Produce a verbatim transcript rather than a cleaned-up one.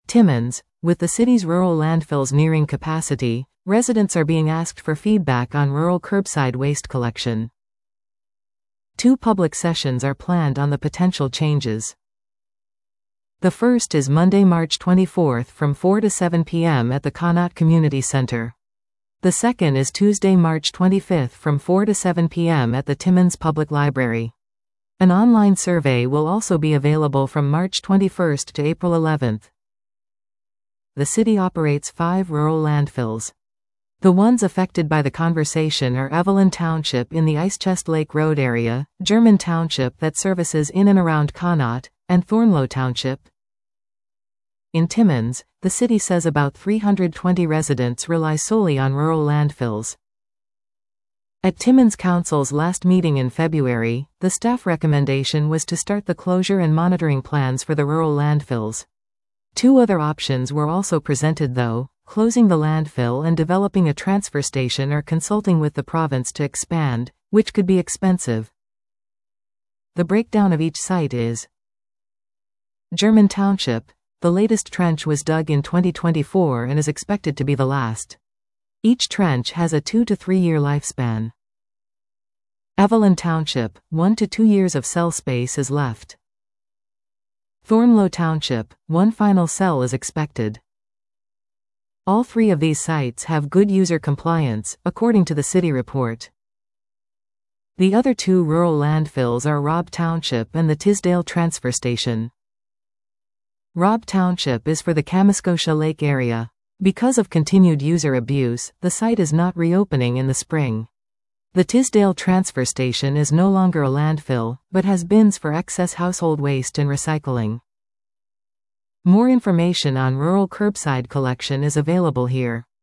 Timmins, with the city's rural landfills nearing capacity, residents are being asked for feedback on rural curbside waste collection. Two public sessions are planned on the potential changes. The first is Monday, March twenty-fourth from four to seven p m at the Connaught Community Center. The second is Tuesday, March twenty-fifth from four to seven p m at the Timmins Public Library. An online survey will also be available from March twenty-first to April eleventh. The city operates five rural landfills. The ones affected by the conversation are Evelyn Township in the Icechest Lake Road area, German Township that services in and around Connaught, and Thornlow Township. In Timmins, the city says about three hundred twenty residents rely solely on rural landfills. At Timmins Council's last meeting in February, the staff recommendation was to start the closure and monitoring plans for the rural landfills. Two other options were also presented though, closing the landfill and developing a transfer station or consulting with the province to expand, which could be expensive. The breakdown of each site is: German Township. The latest trench was dug in twenty twenty-four and is expected to be the last. Each trench has a two to three year lifespan. Evelyn Township, one to two years of cell space is left. Thornlow Township, one final cell is expected. All three of these sites have good user compliance, according to the city report. The other two rural landfills are Robb Township and the Tisdale Transfer Station. Robb Township is for the Kamoskosia Lake area. Because of continued user abuse, the site is not reopening in the spring. The Tisdale Transfer Station is no longer a landfill, but has bins for excess household waste and recycling. More information on rural curbside collection is available here.